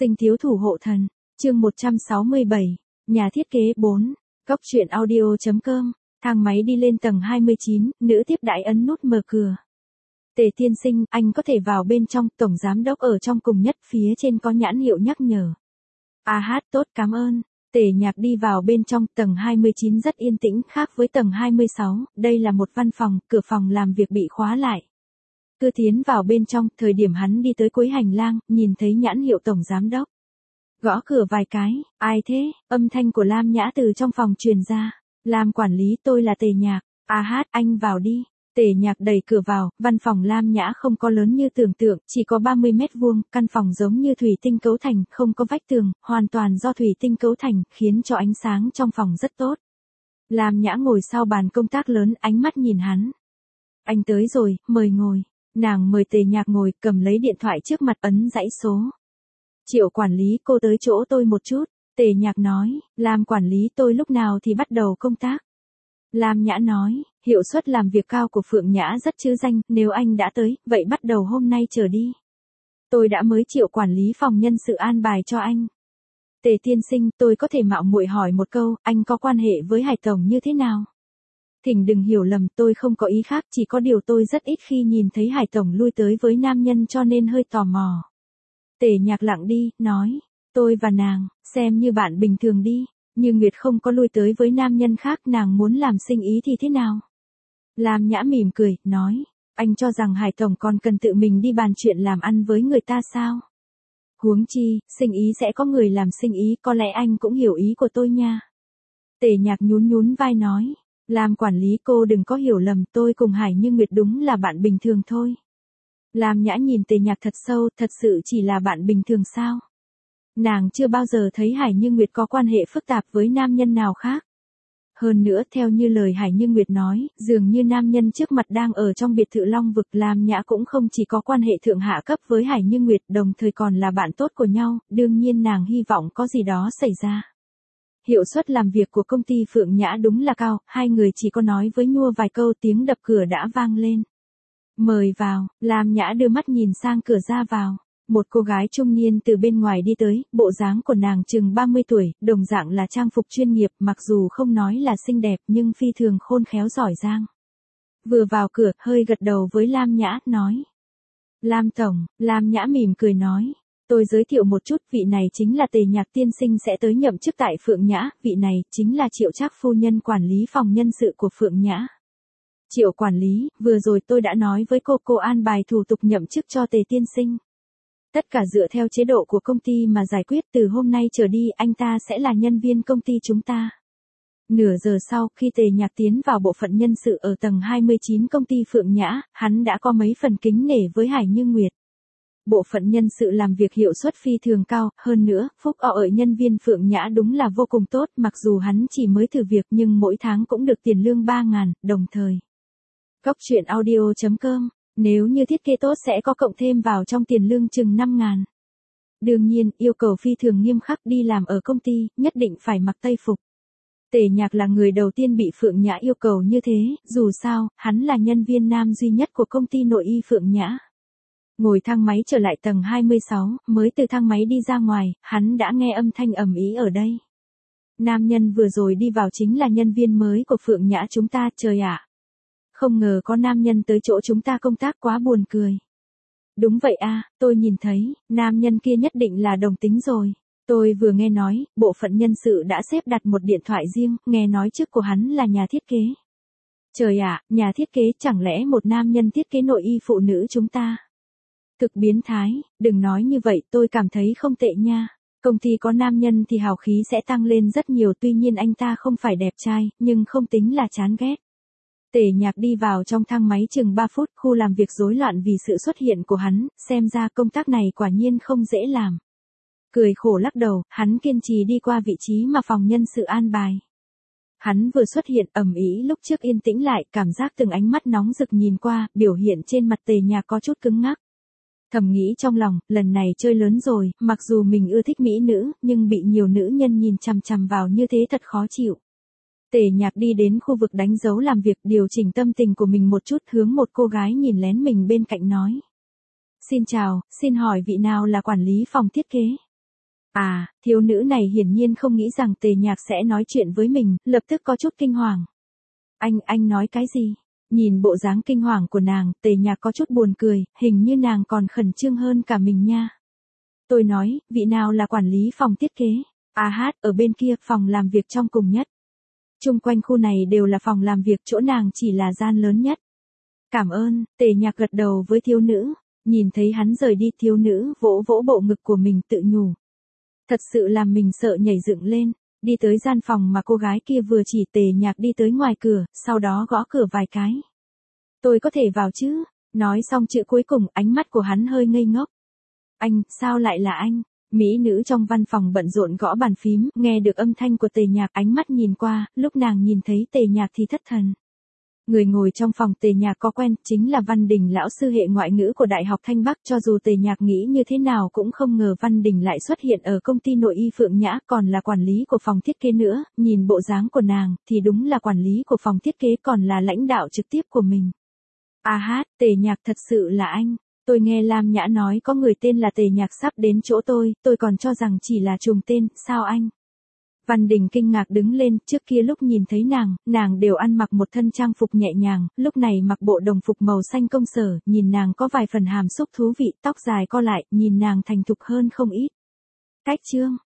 Sinh thiếu thủ hộ thần, chương 167, nhà thiết kế 4, Cóc truyện audio.com, thang máy đi lên tầng 29, nữ tiếp đãi ấn nút mở cửa. Tề tiên sinh, anh có thể vào bên trong, tổng giám đốc ở trong cùng nhất, phía trên có nhãn hiệu nhắc nhở. Tốt, cảm ơn. Tề Nhạc đi vào bên trong, tầng 29 rất yên tĩnh, khác với tầng 26, đây là một văn phòng, cửa phòng làm việc bị khóa lại. Cứ tiến vào bên trong, thời điểm hắn đi tới cuối hành lang, nhìn thấy nhãn hiệu tổng giám đốc. Gõ cửa vài cái, ai thế? Âm thanh của Lam Nhã từ trong phòng truyền ra. Lam quản lý, tôi là Tề Nhạc. Anh vào đi. Tề Nhạc đẩy cửa vào, văn phòng Lam Nhã không có lớn như tưởng tượng, chỉ có 30 mét vuông, căn phòng giống như thủy tinh cấu thành, không có vách tường, hoàn toàn do thủy tinh cấu thành, khiến cho ánh sáng trong phòng rất tốt. Lam Nhã ngồi sau bàn công tác lớn, ánh mắt nhìn hắn. Anh tới rồi, mời ngồi. Nàng mời Tề Nhạc ngồi, cầm lấy điện thoại trước mặt, ấn dãy số. Triệu quản lý, cô tới chỗ tôi một chút. Tề Nhạc nói, Lam quản lý, tôi lúc nào thì bắt đầu công tác. Lam Nhã nói, hiệu suất làm việc cao của Phượng Nhã rất chữ danh, nếu anh đã tới, vậy bắt đầu hôm nay trở đi. Tôi đã mới Triệu quản lý phòng nhân sự an bài cho anh. Tề tiên sinh, tôi có thể mạo muội hỏi một câu, anh có quan hệ với Hải tổng như thế nào? Thỉnh đừng hiểu lầm, tôi không có ý khác, chỉ có điều tôi rất ít khi nhìn thấy Hải tổng lui tới với nam nhân cho nên hơi tò mò. Tề Nhạc lặng đi, nói, tôi và nàng, xem như bạn bình thường đi, như Nguyệt không có lui tới với nam nhân khác, nàng muốn làm sinh ý thì thế nào? Lam Nhã mỉm cười, nói, anh cho rằng Hải tổng còn cần tự mình đi bàn chuyện làm ăn với người ta sao? Huống chi, sinh ý sẽ có người làm sinh ý, có lẽ anh cũng hiểu ý của tôi nha. Tề Nhạc nhún vai nói, Lam quản lý, cô đừng có hiểu lầm, tôi cùng Hải Như Nguyệt đúng là bạn bình thường thôi. Lam Nhã nhìn Tề Nhạc thật sâu, thật sự chỉ là bạn bình thường sao? Nàng chưa bao giờ thấy Hải Như Nguyệt có quan hệ phức tạp với nam nhân nào khác. Hơn nữa, theo như lời Hải Như Nguyệt nói, dường như nam nhân trước mặt đang ở trong biệt thự Long Vực, Lam Nhã cũng không chỉ có quan hệ thượng hạ cấp với Hải Như Nguyệt, đồng thời còn là bạn tốt của nhau, đương nhiên nàng hy vọng có gì đó xảy ra. Hiệu suất làm việc của công ty Phượng Nhã đúng là cao, hai người chỉ có nói với nhua vài câu, tiếng đập cửa đã vang lên. Mời vào, Lam Nhã đưa mắt nhìn sang cửa ra vào. Một cô gái trung niên từ bên ngoài đi tới, bộ dáng của nàng chừng 30 tuổi, đồng dạng là trang phục chuyên nghiệp, mặc dù không nói là xinh đẹp nhưng phi thường khôn khéo giỏi giang. Vừa vào cửa, hơi gật đầu với Lam Nhã, nói. Lam tổng, Lam Nhã mỉm cười nói. Tôi giới thiệu một chút, vị này chính là Tề Nhạc tiên sinh sẽ tới nhậm chức tại Phượng Nhã, vị này chính là Triệu Trác phu nhân quản lý phòng nhân sự của Phượng Nhã. Triệu quản lý, vừa rồi tôi đã nói với cô an bài thủ tục nhậm chức cho Tề tiên sinh. Tất cả dựa theo chế độ của công ty mà giải quyết, từ hôm nay trở đi anh ta sẽ là nhân viên công ty chúng ta. Nửa giờ sau, khi Tề Nhạc tiến vào bộ phận nhân sự ở tầng 29 công ty Phượng Nhã, hắn đã có mấy phần kính nể với Hải Như Nguyệt. Bộ phận nhân sự làm việc hiệu suất phi thường cao, hơn nữa, phúc ở nhân viên Phượng Nhã đúng là vô cùng tốt, mặc dù hắn chỉ mới thử việc nhưng mỗi tháng cũng được tiền lương 3.000, đồng thời. Cóc truyện audio.com, nếu như thiết kế tốt sẽ có cộng thêm vào trong tiền lương chừng 5.000. Đương nhiên, yêu cầu phi thường nghiêm khắc, đi làm ở công ty, nhất định phải mặc tây phục. Tề Nhạc là người đầu tiên bị Phượng Nhã yêu cầu như thế, dù sao, hắn là nhân viên nam duy nhất của công ty nội y Phượng Nhã. Ngồi thang máy trở lại tầng 26, mới từ thang máy đi ra ngoài, hắn đã nghe âm thanh ầm ĩ ở đây. Nam nhân vừa rồi đi vào chính là nhân viên mới của Phượng Nhã chúng ta, trời ạ. Không ngờ có nam nhân tới chỗ chúng ta công tác, quá buồn cười. Đúng vậy tôi nhìn thấy, nam nhân kia nhất định là đồng tính rồi. Tôi vừa nghe nói, bộ phận nhân sự đã xếp đặt một điện thoại riêng, nghe nói trước của hắn là nhà thiết kế. Trời ạ, nhà thiết kế, chẳng lẽ một nam nhân thiết kế nội y phụ nữ chúng ta? Thực biến thái, đừng nói như vậy, tôi cảm thấy không tệ nha. Công ty có nam nhân thì hào khí sẽ tăng lên rất nhiều, tuy nhiên anh ta không phải đẹp trai, nhưng không tính là chán ghét. Tề Nhạc đi vào trong thang máy chừng 3 phút, khu làm việc rối loạn vì sự xuất hiện của hắn, xem ra công tác này quả nhiên không dễ làm. Cười khổ lắc đầu, hắn kiên trì đi qua vị trí mà phòng nhân sự an bài. Hắn vừa xuất hiện, ầm ĩ lúc trước yên tĩnh lại, cảm giác từng ánh mắt nóng rực nhìn qua, biểu hiện trên mặt Tề Nhạc có chút cứng ngắc. Thầm nghĩ trong lòng, lần này chơi lớn rồi, mặc dù mình ưa thích mỹ nữ, nhưng bị nhiều nữ nhân nhìn chằm chằm vào như thế thật khó chịu. Tề Nhạc đi đến khu vực đánh dấu làm việc, điều chỉnh tâm tình của mình một chút, hướng một cô gái nhìn lén mình bên cạnh nói. Xin chào, xin hỏi vị nào là quản lý phòng thiết kế? À, thiếu nữ này hiển nhiên không nghĩ rằng Tề Nhạc sẽ nói chuyện với mình, lập tức có chút kinh hoàng. Anh nói cái gì? Nhìn bộ dáng kinh hoàng của nàng, Tề Nhạc có chút buồn cười, hình như nàng còn khẩn trương hơn cả mình nha. Tôi nói, vị nào là quản lý phòng thiết kế? À hát, ở bên kia, phòng làm việc trong cùng nhất. Chung quanh khu này đều là phòng làm việc, chỗ nàng chỉ là gian lớn nhất. Cảm ơn, Tề Nhạc gật đầu với thiếu nữ. Nhìn thấy hắn rời đi, thiếu nữ vỗ vỗ bộ ngực của mình tự nhủ. Thật sự làm mình sợ nhảy dựng lên. Đi tới gian phòng mà cô gái kia vừa chỉ, Tề Nhạc đi tới ngoài cửa, sau đó gõ cửa vài cái. Tôi có thể vào chứ? Nói xong chữ cuối cùng, ánh mắt của hắn hơi ngây ngốc. Anh, sao lại là anh? Mỹ nữ trong văn phòng bận rộn gõ bàn phím, nghe được âm thanh của Tề Nhạc, ánh mắt nhìn qua, lúc nàng nhìn thấy Tề Nhạc thì thất thần. Người ngồi trong phòng Tề Nhạc có quen, chính là Văn Đình, lão sư hệ ngoại ngữ của Đại học Thanh Bắc. Cho dù Tề Nhạc nghĩ như thế nào cũng không ngờ Văn Đình lại xuất hiện ở công ty nội y Phượng Nhã, còn là quản lý của phòng thiết kế nữa. Nhìn bộ dáng của nàng, thì đúng là quản lý của phòng thiết kế, còn là lãnh đạo trực tiếp của mình. À hát, Tề Nhạc, thật sự là anh. Tôi nghe Lam Nhã nói có người tên là Tề Nhạc sắp đến chỗ tôi còn cho rằng chỉ là trùng tên, sao anh? Văn Đình kinh ngạc đứng lên, trước kia lúc nhìn thấy nàng đều ăn mặc một thân trang phục nhẹ nhàng, lúc này mặc bộ đồng phục màu xanh công sở, nhìn nàng có vài phần hàm xúc thú vị, tóc dài co lại, nhìn nàng thành thục hơn không ít. Cách chương